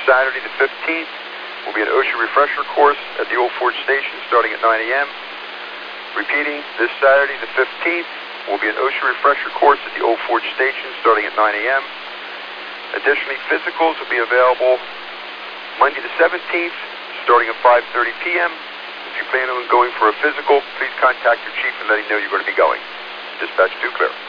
Saturday the 15th will be an OSHA refresher course at the Old Forge Station starting at 9 a.m. Repeating, this Saturday the 15th will be an OSHA refresher course at the Old Forge Station starting at 9 a.m. Additionally, physicals will be available Monday the 17th starting at 5:30 p.m. If you plan on going for a physical, please contact your chief and let him know you're going to be going. Dispatch 2 clear.